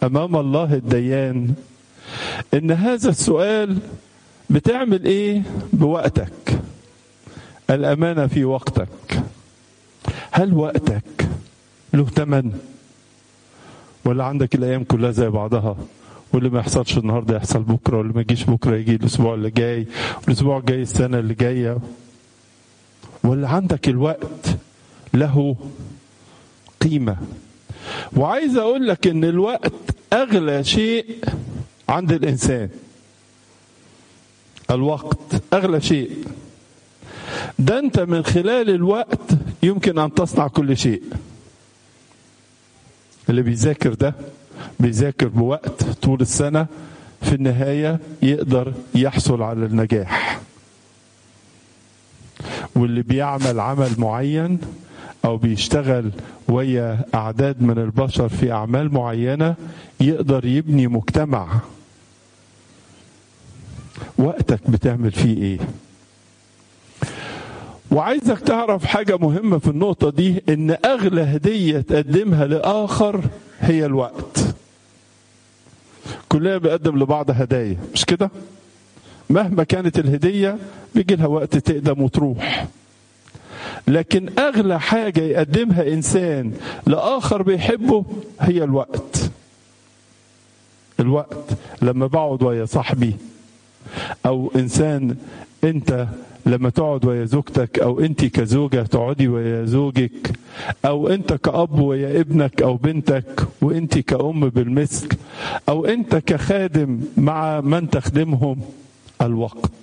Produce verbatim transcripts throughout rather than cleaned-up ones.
أمام الله الديان إن هذا السؤال بتعمل إيه بوقتك؟ الأمانة في وقتك. هل وقتك له ثمن؟ ولا عندك الأيام كلها زي بعضها، واللي ما يحصلش النهارده يحصل بكره، واللي ما يجيش بكره يجي الأسبوع اللي جاي، والأسبوع الجاي السنة اللي جاية؟ ولا عندك الوقت له قيمة؟ وعايز أقول لك إن الوقت أغلى شيء عند الإنسان. الوقت أغلى شيء. ده أنت من خلال الوقت يمكن أن تصنع كل شيء. اللي بيذاكر ده بيذاكر بوقت طول السنة، في النهاية يقدر يحصل على النجاح. واللي بيعمل عمل معين أو بيشتغل ويا أعداد من البشر في أعمال معينة يقدر يبني مجتمع. وقتك بتعمل فيه إيه؟ وعايزك تعرف حاجة مهمة في النقطة دي، إن أغلى هدية تقدمها لآخر هي الوقت. كلنا بنقدم لبعض هدايا، مش كده؟ مهما كانت الهدية بيجي لها وقت تقدم وتروح. لكن أغلى حاجة يقدمها إنسان لآخر بيحبه هي الوقت. الوقت. لما بقعد ويا صاحبي، أو إنسان أنت لما تقعد ويا زوجتك، أو أنت كزوجة تقعدي ويا زوجك، أو أنت كأب ويا ابنك أو بنتك، وأنت كأم بالمثل، أو أنت كخادم مع من تخدمهم. الوقت.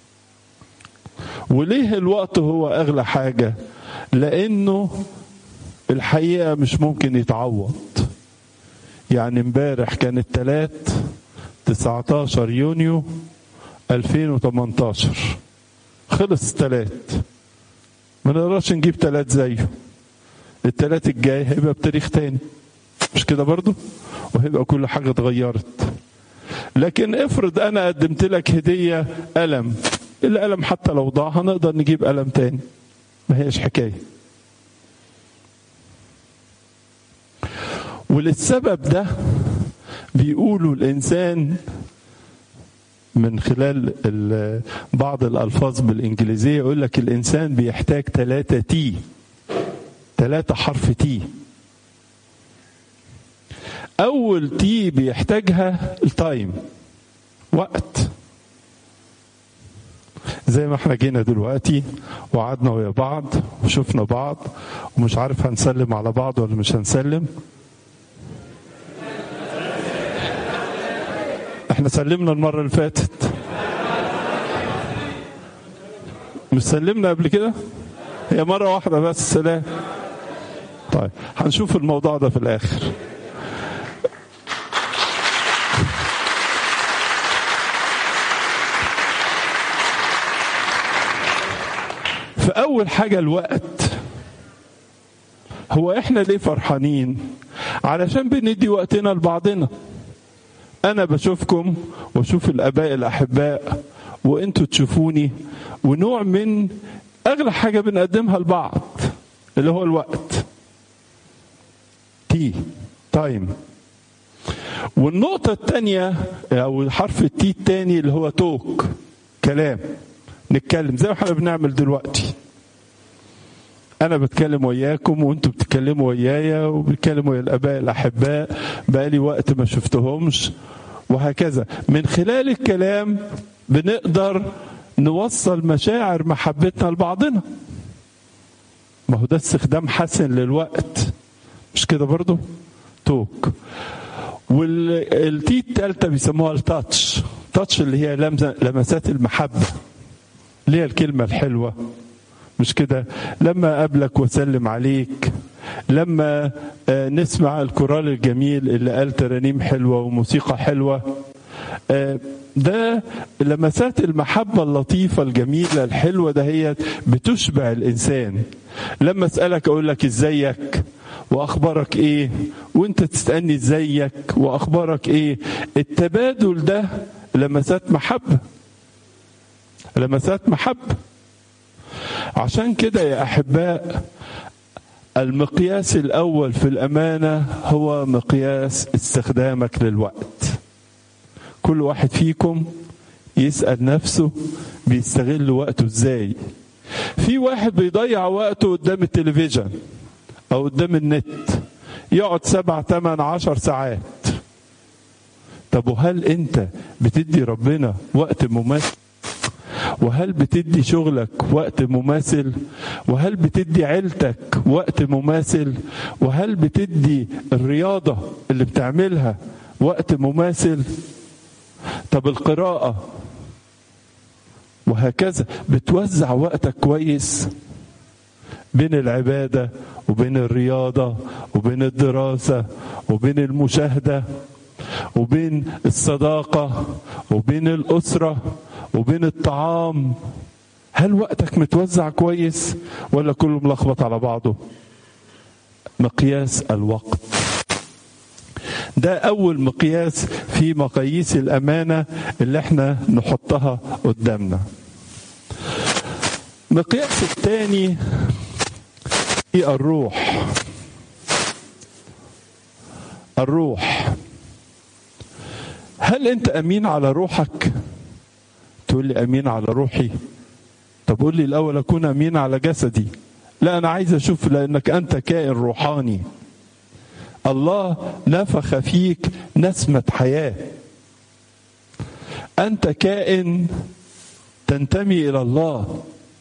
وليه الوقت هو أغلى حاجة؟ لأنه الحقيقة مش ممكن يتعوض. يعني امبارح كان الثلاث تسعتاشر يونيو ألفين وتمنتاشر، خلص الثلاث، ما نقدرش نجيب ثلاث زيه. الثلاث الجاي هيبقى بتاريخ تاني، مش كده برضو؟ وهيبقى كل حاجة اتغيرت. لكن افرض أنا قدمت لك هدية قلم، القلم حتى لو ضاع هنقدر نجيب قلم تاني، ما هيش حكاية. وللسبب ده بيقولوا الإنسان من خلال بعض الألفاظ بالإنجليزية، يقول لك الإنسان بيحتاج ثلاثة تي، ثلاثة حرف تي. أول تي بيحتاجها التايم، وقت. زي ما احنا جينا دلوقتي وقعدنا ويا بعض وشفنا بعض، ومش عارف هنسلم على بعض ولا مش هنسلم. احنا سلمنا المرة اللي فاتت، مش سلمنا قبل كده؟ هي مرة واحدة بس سلام. طيب هنشوف الموضوع ده في الآخر. فأول حاجة الوقت. هو احنا ليه فرحانين؟ علشان بندي وقتنا لبعضنا. أنا بشوفكم وشوف الآباء الأحباء، وأنتوا تشوفوني، ونوع من أغلى حاجة بنقدمها لبعض اللي هو الوقت. تي، تايم. والنقطة الثانية أو حرف التي الثاني اللي هو توك، كلام. نتكلم زي ما احنا بنعمل دلوقتي. أنا بتكلم وياكم وأنتوا بتتكلموا ويايا، وبتكلموا ويا الآباء الأحباء بقالي وقت ما شفتهمش، وهكذا. من خلال الكلام بنقدر نوصل مشاعر محبتنا لبعضنا. ما هو ده استخدام حسن للوقت، مش كده برضو؟ توك. والتي الثالثة بيسموها التاتش. تاتش اللي هي لمسات المحبة، اللي هي الكلمة الحلوة، مش كده؟ لما أقابلك وسلم عليك، لما نسمع الكورال الجميل اللي قال ترانيم حلوة وموسيقى حلوة، ده لمسات المحبة اللطيفة الجميلة الحلوة ده هي بتشبع الإنسان. لما أسألك أقول لك إزيك وأخبارك إيه، وإنت تسألني إزيك وأخبارك إيه. التبادل ده لمسات محبة، لمسات محبة. عشان كده يا أحباء المقياس الأول في الأمانة هو مقياس استخدامك للوقت. كل واحد فيكم يسأل نفسه بيستغل وقته ازاي. في واحد بيضيع وقته قدام التلفزيون أو قدام النت، يقعد سبع تمن عشر ساعات. طب وهل أنت بتدي ربنا وقت مماثل؟ وهل بتدي شغلك وقت مماثل؟ وهل بتدي عيلتك وقت مماثل؟ وهل بتدي الرياضة اللي بتعملها وقت مماثل؟ طب القراءة وهكذا، بتوزع وقتك كويس بين العبادة وبين الرياضة وبين الدراسة وبين المشاهدة وبين الصداقة وبين الأسرة وبين الطعام؟ هل وقتك متوزع كويس ولا كله ملخبط على بعضه؟ مقياس الوقت ده أول مقياس في مقاييس الأمانة اللي احنا نحطها قدامنا. مقياس الثاني هي الروح. الروح، هل أنت أمين على روحك؟ تقول لي أمين على روحي. طب قول لي الأول أكون أمين على جسدي. لا، أنا عايز أشوف، لأنك أنت كائن روحاني. الله نفخ فيك نسمة حياة. أنت كائن تنتمي إلى الله.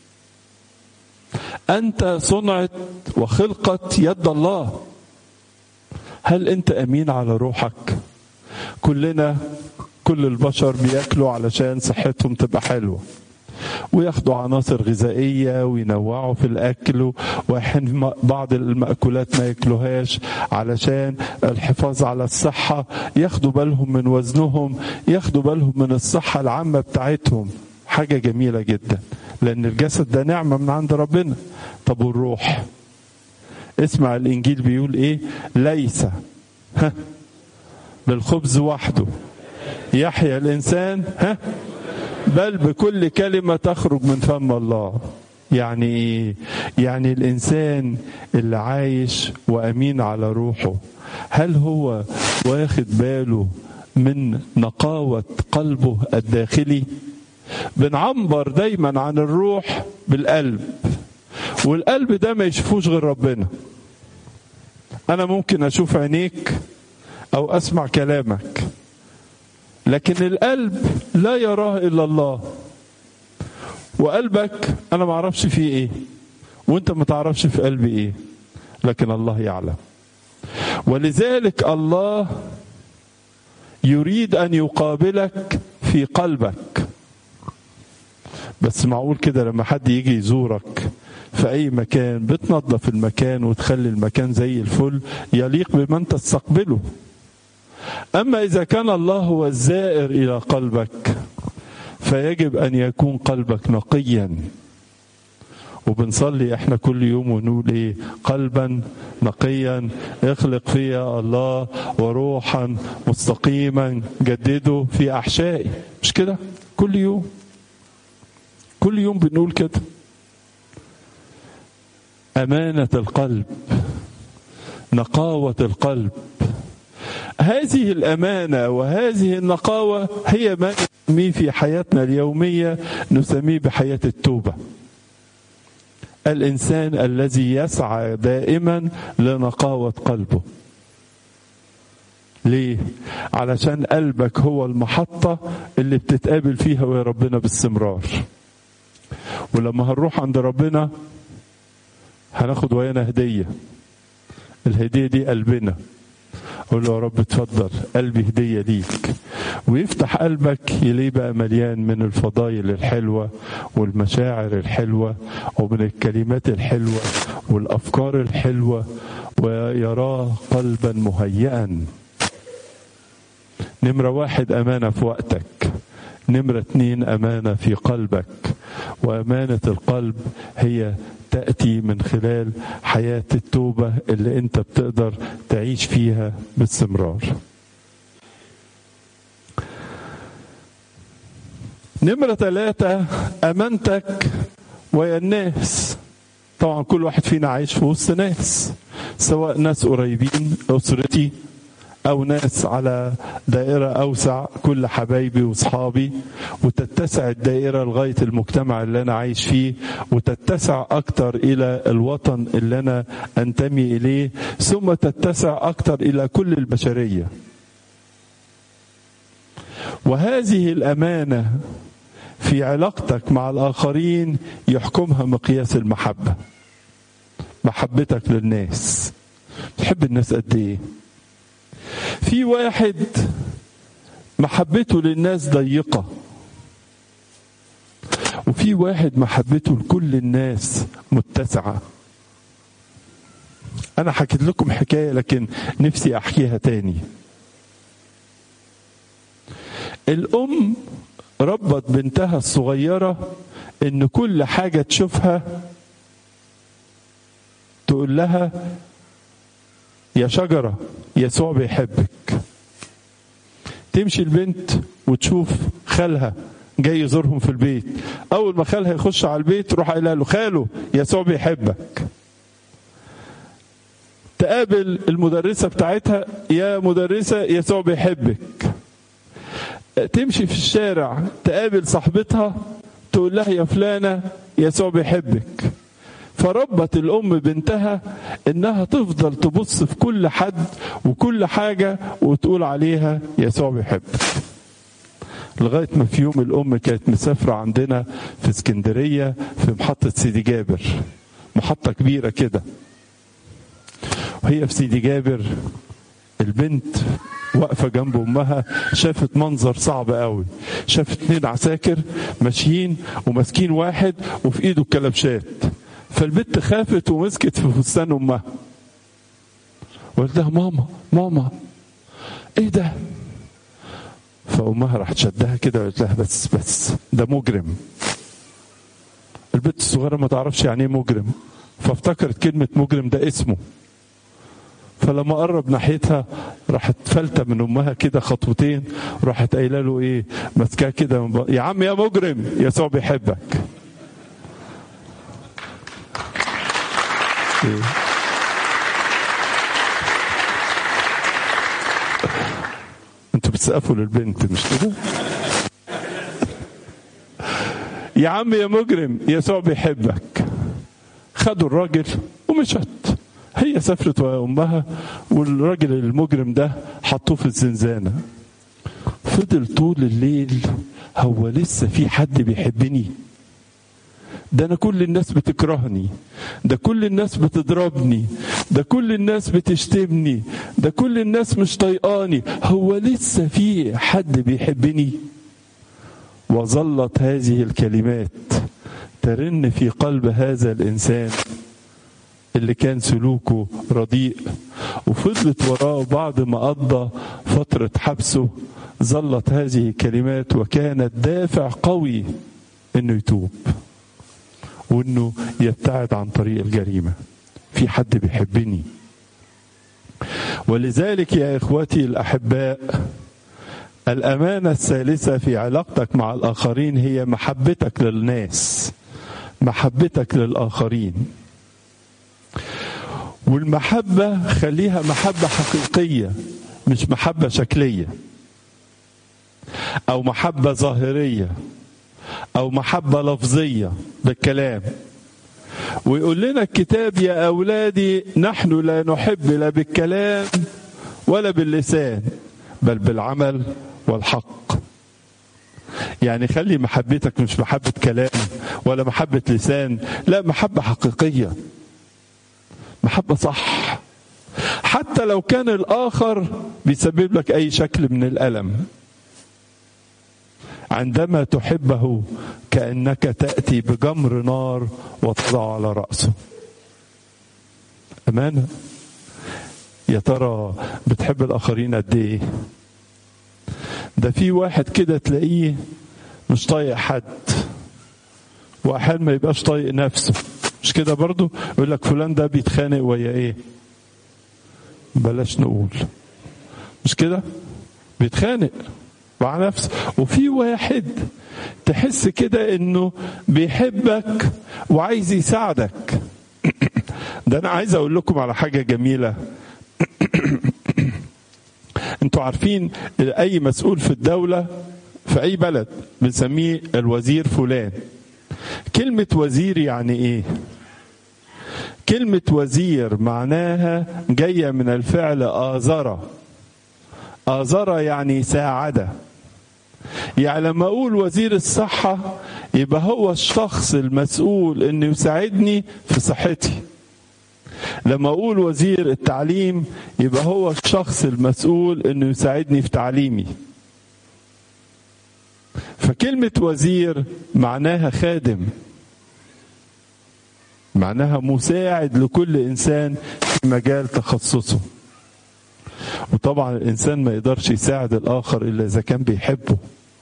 أنت صنعت وخلقة يد الله. هل أنت أمين على روحك؟ كلنا، كل البشر بيأكلوا علشان صحتهم تبقى حلوة، وياخدوا عناصر غذائية وينوعوا في الأكل، وحين بعض المأكولات ما يأكلوهاش علشان الحفاظ على الصحة، ياخدوا بالهم من وزنهم، ياخدوا بالهم من الصحة العامة بتاعتهم. حاجة جميلة جدا، لأن الجسد ده نعمة من عند ربنا. طب والروح؟ اسمع الإنجيل بيقول إيه؟ ليس ها بالخبز وحده يحيى الإنسان ها بل بكل كلمة تخرج من فم الله. يعني إيه؟ يعني الإنسان اللي عايش وأمين على روحه، هل هو واخد باله من نقاوة قلبه الداخلي؟ بنعبر دايما عن الروح بالقلب، والقلب ده ما يشوفوش غير ربنا. أنا ممكن أشوف عينيك أو أسمع كلامك، لكن القلب لا يراه إلا الله. وقلبك أنا ما أعرفش فيه إيه، وأنت ما تعرفش في قلبي إيه، لكن الله يعلم. ولذلك الله يريد أن يقابلك في قلبك. بس معقول كده لما حد يجي يزورك في أي مكان بتنظف المكان وتخلي المكان زي الفل يليق بمن تستقبله؟ أما إذا كان الله هو الزائر إلى قلبك فيجب أن يكون قلبك نقيا. وبنصلي احنا كل يوم ونقول ايه؟ قلبا نقيا اخلق فيا الله وروحا مستقيما جدده في أحشائي. مش كده؟ كل يوم كل يوم بنقول كده. أمانة القلب، نقاوة القلب، هذه الأمانة وهذه النقاوة هي ما نسميه في حياتنا اليومية، نسميه بحياة التوبة. الإنسان الذي يسعى دائما لنقاوة قلبه. ليه؟ علشان قلبك هو المحطة اللي بتتقابل فيها ويا ربنا باستمرار. ولما هنروح عند ربنا هناخد ويانا هدية. الهدية دي قلبنا. قول له يا رب اتفضل قلبي هدية ليك، ويفتح قلبك يلاقيه بقى مليان من الفضائل الحلوة والمشاعر الحلوة ومن الكلمات الحلوة والأفكار الحلوة، ويراه قلبا مهيئا. نمرة واحد أمانة في وقتك، نمرة اتنين أمانة في قلبك. وأمانة القلب هي تأتي من خلال حياة التوبة اللي انت بتقدر تعيش فيها باستمرار. نمرة ثلاثة أمانتك ويا الناس. طبعا كل واحد فينا عايش في وسط ناس، سواء ناس قريبين أسرتي أو ناس على دائرة أوسع، كل حبايبي وصحابي، وتتسع الدائرة لغاية المجتمع اللي أنا عايش فيه، وتتسع أكتر إلى الوطن اللي أنا أنتمي إليه، ثم تتسع أكتر إلى كل البشرية. وهذه الأمانة في علاقتك مع الآخرين يحكمها مقياس المحبة. محبتك للناس، تحب الناس قد إيه؟ في واحد محبته للناس ضيقة، وفي واحد محبته لكل الناس متسعة. أنا حكيت لكم حكاية لكن نفسي أحكيها تاني. الأم ربت بنتها الصغيرة إن كل حاجة تشوفها تقول لها يا شجرة يسوع بيحبك. تمشي البنت وتشوف خالها جاي يزورهم في البيت، أول ما خالها يخش على البيت تروح قايله له خاله يسوع بيحبك. تقابل المدرسة بتاعتها يا مدرسة يسوع بيحبك. تمشي في الشارع تقابل صاحبتها تقول لها يا فلانة يسوع بيحبك. فربت الأم بنتها إنها تفضل تبص في كل حد وكل حاجة وتقول عليها يسوع بيحبك. لغاية ما في يوم الأم كانت مسافرة عندنا في اسكندرية في محطة سيدي جابر، محطة كبيرة كده، وهي في سيدي جابر البنت واقفة جنب أمها، شافت منظر صعب قوي. شافت اتنين عساكر ماشيين وماسكين واحد وفي ايده الكلبشات. فالبنت خافت ومسكت في فستان أمها وقالت لها ماما ماما ايه ده؟ فأمها راحت شدها كده وقالت لها بس بس ده مجرم. البنت الصغيرة ما تعرفش يعني ايه مجرم، فافتكرت كلمة مجرم ده اسمه. فلما قرب ناحيتها راحت فلتة من أمها كده خطوتين، راحت قايله له ايه، ماسكاه كده يا عم يا مجرم يسوع بيحبك. إيه؟ انتوا بتسقفوا للبنت مش كده؟ يا عم يا مجرم يسوع بيحبك. خدوا الراجل ومشت. هي سافرت وأمها والراجل المجرم ده حطوه في الزنزانة. فضل طول الليل هو لسه في حد بيحبني؟ ده أنا كل الناس بتكرهني، ده كل الناس بتضربني، ده كل الناس بتشتمني، ده كل الناس مش طيقاني، هو لسه في حد بيحبني؟ وظلت هذه الكلمات ترن في قلب هذا الإنسان اللي كان سلوكه رديء، وفضلت وراه بعد ما قضى فترة حبسه. ظلت هذه الكلمات وكانت دافع قوي انه يتوب وانه يبتعد عن طريق الجريمة. في حد بيحبني. ولذلك يا اخوتي الاحباء، الامانة الثالثة في علاقتك مع الاخرين هي محبتك للناس، محبتك للاخرين. والمحبة خليها محبة حقيقية، مش محبة شكلية أو محبة ظاهرية أو محبة لفظية بالكلام. ويقول لنا الكتاب يا أولادي نحن لا نحب لا بالكلام ولا باللسان بل بالعمل والحق. يعني خلي محبتك مش محبة كلام ولا محبة لسان، لا، محبة حقيقية، محبة صح، حتى لو كان الآخر بيسبب لك أي شكل من الألم. عندما تحبه كأنك تأتي بجمر نار وتضع على رأسه. أمانة. يا ترى بتحب الآخرين قد إيه؟ ده في واحد كده تلاقيه مش طايق حد، وأحيانا ما يبقاش طايق نفسه، مش كده برضو؟ يقول لك فلان ده بيتخانق ويا ايه؟ بلاش نقول، مش كده؟ بيتخانق مع نفسه. وفي واحد تحس كده انه بيحبك وعايز يساعدك، ده أنا عايز أقول لكم على حاجة جميلة. أنتوا عارفين أي مسؤول في الدولة في أي بلد بنسميه الوزير فلان. كلمة وزير يعني إيه؟ كلمة وزير معناها جاية من الفعل آزر. آزر يعني ساعدة. يعني لما أقول وزير الصحة يبقى هو الشخص المسؤول إنه يساعدني في صحتي. لما أقول وزير التعليم يبقى هو الشخص المسؤول إنه يساعدني في تعليمي. فكلمة وزير معناها خادم، معناها مساعد لكل إنسان في مجال تخصصه. وطبعا الإنسان ما يقدرش يساعد الآخر إلا إذا كان بيحبه،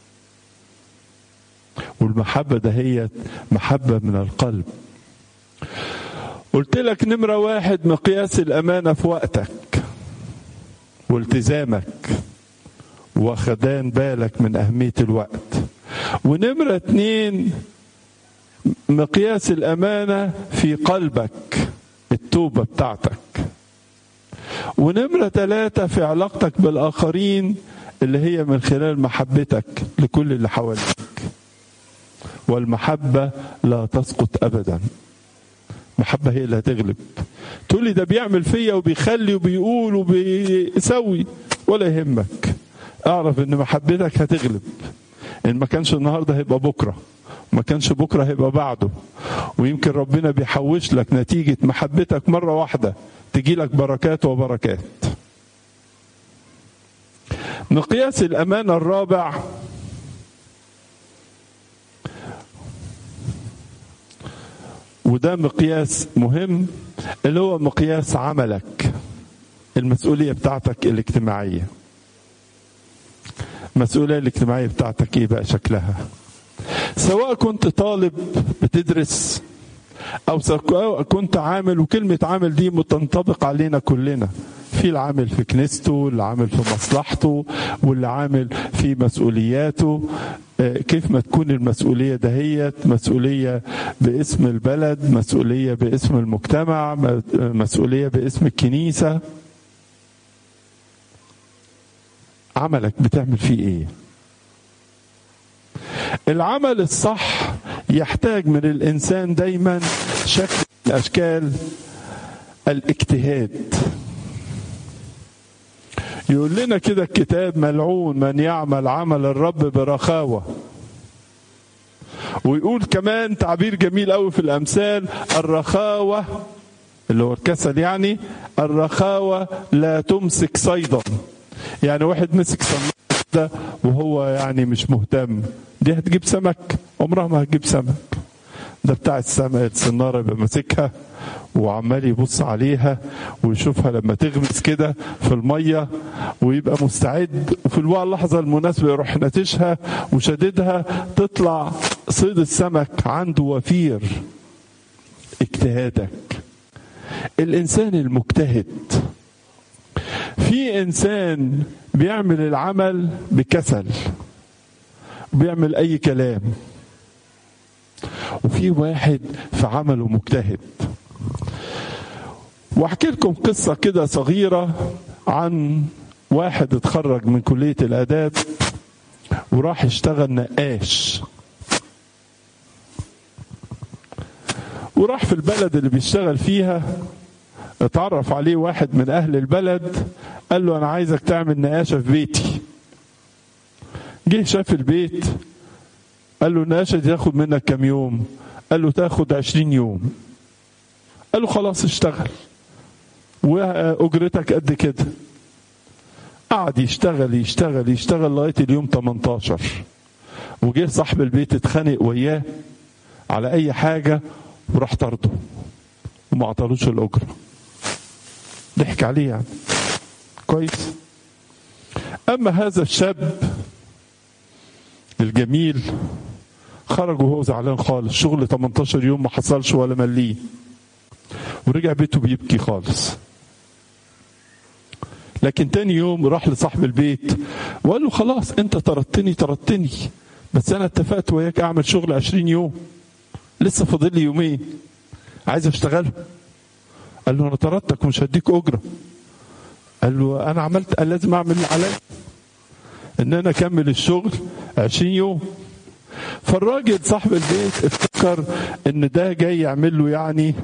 والمحبة ده هي محبة من القلب. قلت لك نمرة واحد مقياس الأمانة في وقتك والتزامك وخدان بالك من أهمية الوقت. ونمرة اتنين مقياس الأمانة في قلبك، التوبة بتاعتك. ونمرة ثلاثة في علاقتك بالآخرين اللي هي من خلال محبتك لكل اللي حواليك. والمحبة لا تسقط أبدا. محبة هي اللي هتغلب. تقول لي ده بيعمل فيا وبيخلي وبيقول وبيسوي، ولا يهمك. اعرف ان محبتك هتغلب. ان ما كانش النهارده هيبقى بكره، ما كانش بكره هيبقى بعده. ويمكن ربنا بيحوش لك نتيجة محبتك مرة واحدة تجي لك بركات وبركات. مقياس الأمانة الرابع وده مقياس مهم، اللي هو مقياس عملك، المسؤولية بتاعتك الاجتماعية. المسؤولية الاجتماعية بتاعتك ايه بقى شكلها؟ سواء كنت طالب بتدرس او سواء كنت عامل، وكلمة عامل دي متنطبق علينا كلنا، في العامل في كنيسته، اللي عامل في مصلحته، واللي عامل في مسؤولياته. كيف ما تكون المسؤولية دهيت مسؤولية باسم البلد، مسؤولية باسم المجتمع، مسؤولية باسم الكنيسة. عملك بتعمل فيه ايه؟ العمل الصح يحتاج من الإنسان دايما شكل من أشكال الاجتهاد. يقول لنا كده الكتاب: ملعون من يعمل عمل الرب برخاوة. ويقول كمان تعبير جميل قوي في الأمثال: الرخاوة اللي هو الكسل، يعني الرخاوة لا تمسك صيدا. يعني واحد مسك صنارة ده وهو يعني مش مهتم، دي هتجيب سمك؟ عمرها ما هتجيب سمك. ده بتاع السمك الصنارة يبقى ماسكها وعمال يبص عليها ويشوفها لما تغمس كده في المية ويبقى مستعد، وفي الوقت اللحظة المناسبة يروح ناتشها وشددها تطلع صيد السمك عنده وفير. اجتهادك. الإنسان المجتهد. في إنسان بيعمل العمل بكسل، بيعمل أي كلام، وفي واحد في عمله مجتهد. واحكي لكم قصة كده صغيرة عن واحد اتخرج من كلية الآداب وراح يشتغل نقاش. وراح في البلد اللي بيشتغل فيها اتعرف عليه واحد من أهل البلد، قال له: أنا عايزك تعمل نقاشة في بيتي. جه شاف البيت، قال له: النقاشة دي تاخد منك كام يوم؟ قال له: تاخد عشرين يوم. قال له: خلاص اشتغل وأجرتك قد كده. قعد يشتغل يشتغل يشتغل لغاية اليوم تمنتاشر. وجه صاحب البيت اتخانق وياه على أي حاجة وراح طرده وما عطلوش الأجرة. ضحك عليه يعني. كويس. أما هذا الشاب الجميل خرج وهو زعلان خالص، شغل تمنتاشر يوم ما حصلش ولا مليه، ورجع بيته بيبكي خالص. لكن تاني يوم راح لصاحب البيت وقال له: خلاص انت طردتني طردتني بس انا اتفقت وياك اعمل شغل عشرين يوم، لسه فاضل لي يومين عايز اشتغله. قال له أنا طردتك ومش هديك أجرة. قال له أنا عملت، قال لازم أعمل اللي عليا إن أنا أكمل الشغل عشرين يوم. فالراجل صاحب البيت افتكر إن ده جاي يعمل له يعني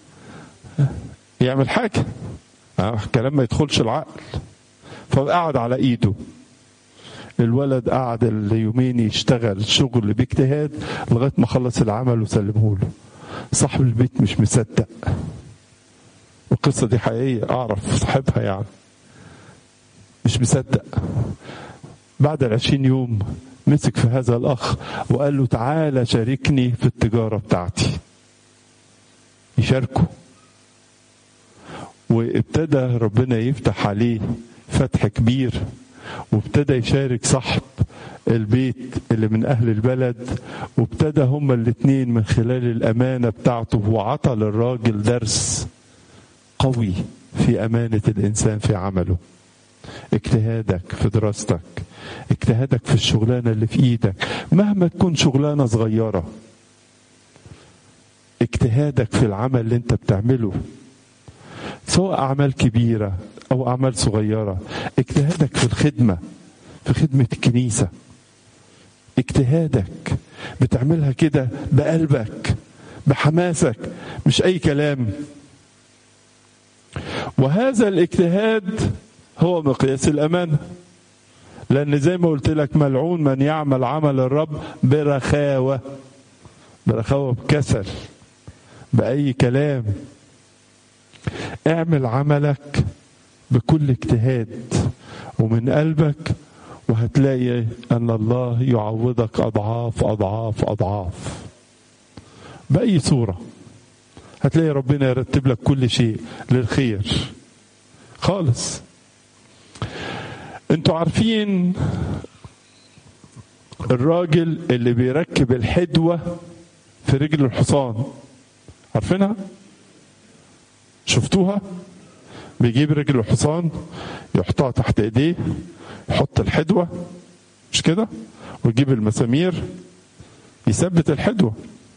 يعمل حاجة، كلام ما يدخلش العقل. فقعد على إيده. الولد قعد اليومين يشتغل شغل باجتهاد لغاية ما خلص العمل وسلمه له. صاحب البيت مش مصدق، والقصة دي حقيقية، أعرف صاحبها يعني، مش مصدق. بعد العشرين يوم مسك في هذا الأخ وقال له تعالى شاركني في التجارة بتاعتي. يشاركه، وابتدى ربنا يفتح عليه فتح كبير، وابتدى يشارك صاحب البيت اللي من أهل البلد، وابتدى هما الاتنين من خلال الأمانة بتاعته وعطى للراجل درس قوي في أمانة الإنسان في عمله. اجتهادك في دراستك، اجتهادك في الشغلانة اللي في ايدك مهما تكون شغلانة صغيرة، اجتهادك في العمل اللي انت بتعمله سواء أعمال كبيرة أو أعمال صغيرة، اجتهادك في الخدمة، في خدمة الكنيسة، اجتهادك بتعملها كده بقلبك بحماسك، مش أي كلام. وهذا الاجتهاد هو مقياس الأمانة، لأن زي ما قلت لك ملعون من يعمل عمل الرب برخاوة، برخاوة بكسل، بأي كلام. اعمل عملك بكل اجتهاد ومن قلبك، وهتلاقي أن الله يعوضك أضعاف أضعاف أضعاف بأي صورة. هتلاقي ربنا يرتب لك كل شيء للخير خالص. انتوا عارفين الراجل اللي بيركب الحدوة في رجل الحصان، عارفينها؟ شفتوها؟ بيجيب رجل الحصان يحطها تحت ايديه، يحط الحدوة، مش كده؟ ويجيب المسامير يثبت الحدوة.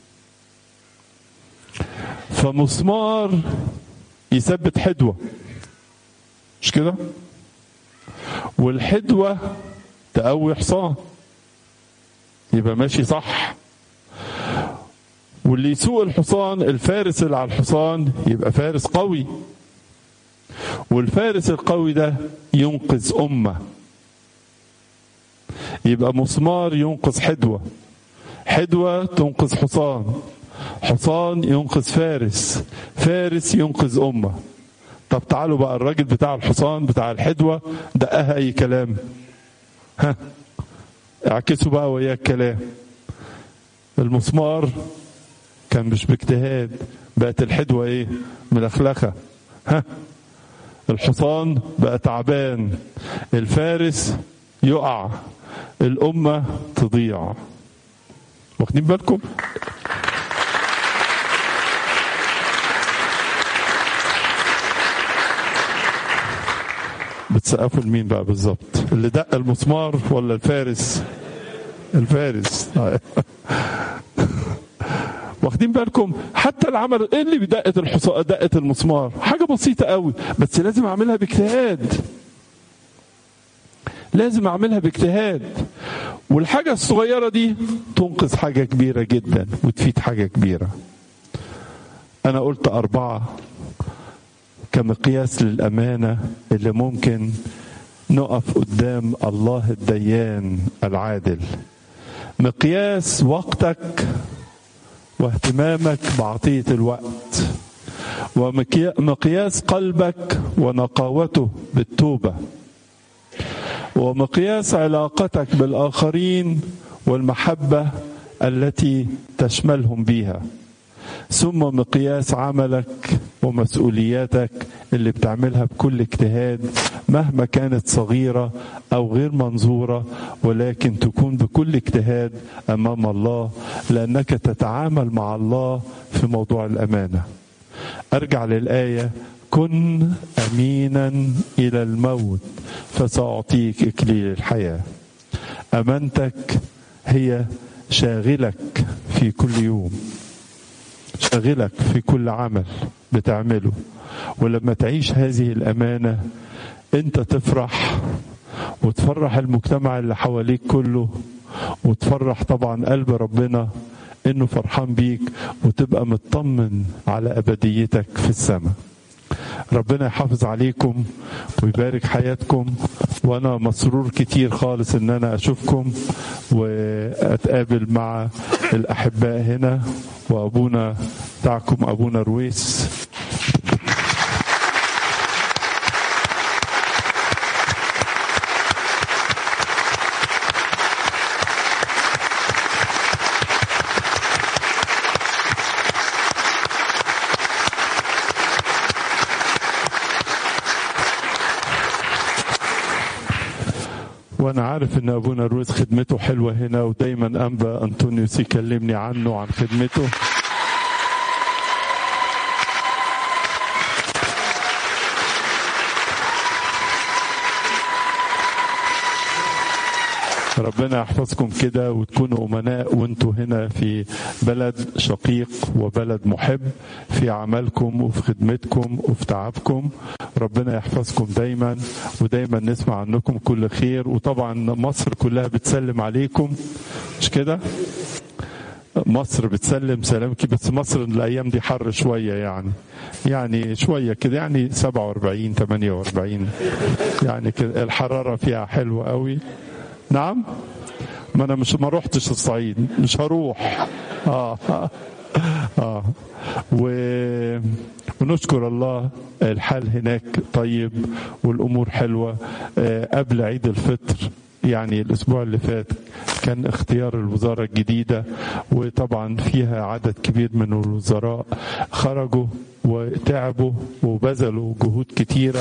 فمسمار يثبت حدوة، مش كده؟ والحدوة تقوي حصان يبقى ماشي صح. واللي يسوق الحصان، الفارس اللي على الحصان، يبقى فارس قوي. والفارس القوي ده ينقذ أمة. يبقى مسمار ينقذ حدوة، حدوة تنقذ حصان، حصان ينقذ فارس، فارس ينقذ أمة. طب تعالوا بقى، الراجل بتاع الحصان بتاع الحدوة دقها أي كلام، ها اعكسوا بقى وياه الكلام. المسمار كان مش باجتهاد، بقت الحدوة ايه؟ ملخلخة. ها الحصان بقى تعبان، الفارس يقع، الأمة تضيع. واخدين بالكم؟ بتسقفوا لمين بقى بالظبط؟ اللي دق المسمار ولا الفارس؟ الفارس. واخدين بالكم؟ حتى العمل ايه اللي بدقت الحصان، دقت المسمار حاجه بسيطه قوي، بس لازم اعملها باجتهاد، لازم اعملها باجتهاد. والحاجه الصغيره دي تنقذ حاجه كبيره جدا وتفيد حاجه كبيره. انا قلت اربعه كمقياس للامانه اللي ممكن نقف قدام الله الديان العادل. مقياس وقتك واهتمامك بعطية الوقت، ومقياس قلبك ونقاوته بالتوبة، ومقياس علاقتك بالآخرين والمحبة التي تشملهم بيها، ثم مقياس عملك ومسؤولياتك اللي بتعملها بكل اجتهاد مهما كانت صغيرة أو غير منظورة، ولكن تكون بكل اجتهاد أمام الله، لأنك تتعامل مع الله في موضوع الأمانة. أرجع للآية: كن أمينا إلى الموت فسأعطيك إكليل الحياة. أمانتك هي شاغلك في كل يوم، شاغلك في كل عمل بتعمله، ولما تعيش هذه الأمانة أنت تفرح وتفرح المجتمع اللي حواليك كله، وتفرح طبعا قلب ربنا إنه فرحان بيك، وتبقى مطمن على أبديتك في السماء. ربنا يحافظ عليكم ويبارك حياتكم، وانا مسرور كتير خالص ان انا اشوفكم واتقابل مع الاحباء هنا، وابونا بتاعكم ابونا رويس. وانا عارف ان ابونا رويس خدمته حلوه هنا، ودايما انبا انطونيوس يكلمني عنه عن خدمته. ربنا يحفظكم كده وتكونوا أمناء وانتوا هنا في بلد شقيق وبلد محب، في عملكم وفي خدمتكم وفي تعبكم. ربنا يحفظكم دايما، ودايما نسمع عنكم كل خير. وطبعا مصر كلها بتسلم عليكم، مش كده؟ مصر بتسلم سلامك، بس مصر الأيام دي حر شوية، يعني يعني شوية كده، يعني سبعة وأربعين ثمانية وأربعين، يعني كده الحرارة فيها حلوة قوي. نعم، ما انا مش ما روحتش الصعيد، مش هروح. اه اه, آه. و... ونشكر الله، الحال هناك طيب والامور حلوه. آه قبل عيد الفطر، يعني الاسبوع اللي فات، كان اختيار الوزاره الجديده، وطبعا فيها عدد كبير من الوزراء خرجوا وتعبوا وبذلوا جهود كتيره،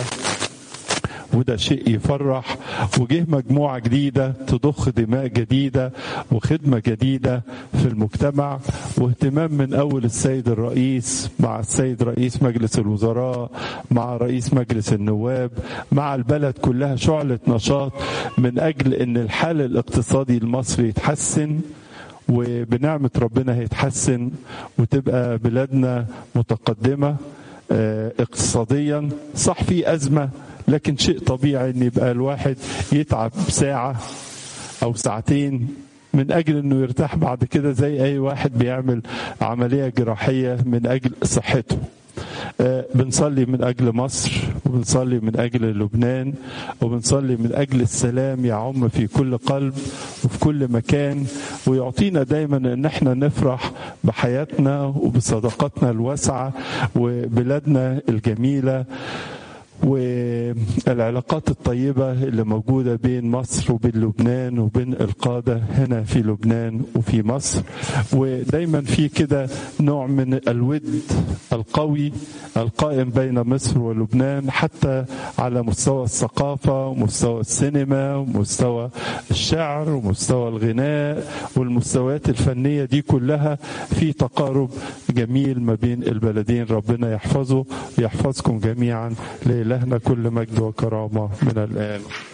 وده شيء يفرح. وجه مجموعة جديدة تضخ دماء جديدة وخدمة جديدة في المجتمع، واهتمام من أول السيد الرئيس مع السيد رئيس مجلس الوزراء مع رئيس مجلس النواب مع البلد كلها، شعلة نشاط من أجل أن الحال الاقتصادي المصري يتحسن، وبنعمة ربنا هيتحسن، وتبقى بلادنا متقدمة اقتصاديا. صح في أزمة، لكن شيء طبيعي ان يبقى الواحد يتعب ساعة او ساعتين من اجل انه يرتاح بعد كده، زي اي واحد بيعمل عملية جراحية من اجل صحته. آه بنصلي من اجل مصر، وبنصلي من اجل لبنان، وبنصلي من اجل السلام يعم في كل قلب وفي كل مكان، ويعطينا دايما ان احنا نفرح بحياتنا وبصداقتنا الواسعة وبلادنا الجميلة، والعلاقات الطيبة اللي موجودة بين مصر وبين لبنان وبين القادة هنا في لبنان وفي مصر. ودايما في كده نوع من الود القوي القائم بين مصر ولبنان، حتى على مستوى الثقافة ومستوى السينما ومستوى الشعر ومستوى الغناء والمستويات الفنية دي كلها، في تقارب جميل ما بين البلدين. ربنا يحفظه ويحفظكم جميعا. لإلهنا كل مجد وكرامة من الآن.